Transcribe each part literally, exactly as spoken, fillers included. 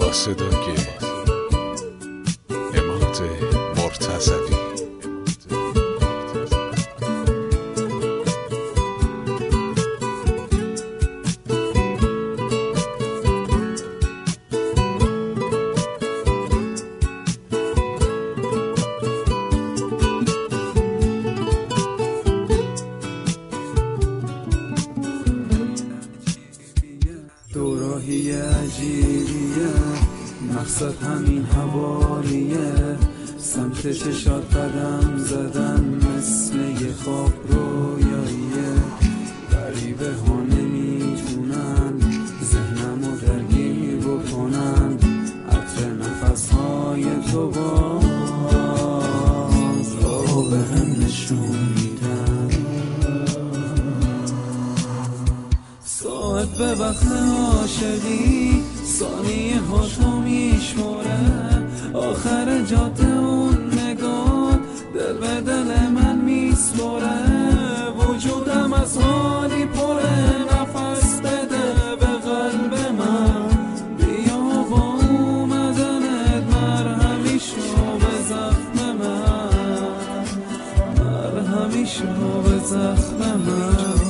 با صدای اماد مرتضوی. دوراهی عجیبیه، مقصد همین حوالیه، سمت چشات قدم زدن مثل یه خواب رویاییه. غریبه ها نمیتونن ذهنمو درگیر بکنن، عطر نفس های تو باز رو به هم نشون میدن. ساعت به وقت عاشقی ثانیه ها تو میشماره، آخر جاده اون نگاه دل به دل من میسپره. وجودم از حالی پره، نفس بده به قلب من، بیا با اومدنت مرهمی شو به زخم من، مرهمی شو به زخم من.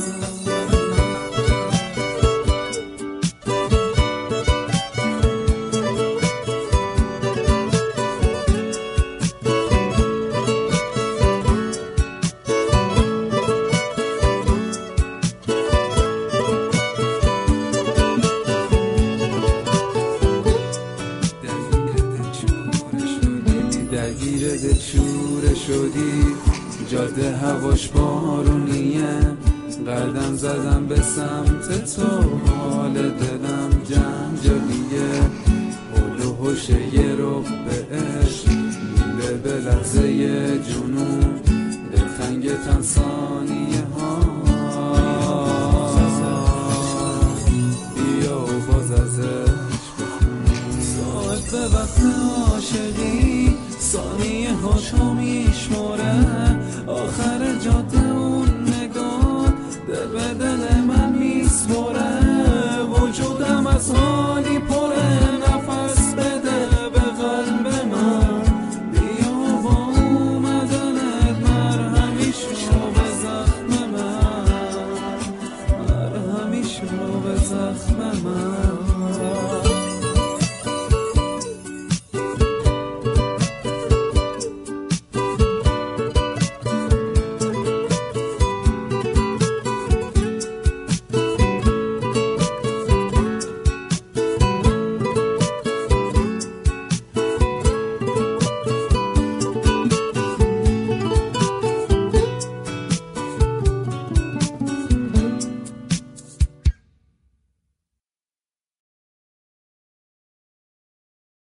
درگیر دلشوره شدی، جاده هواش بارونیه، قدم زدم به سمت تو، حال دلم جنجالیه.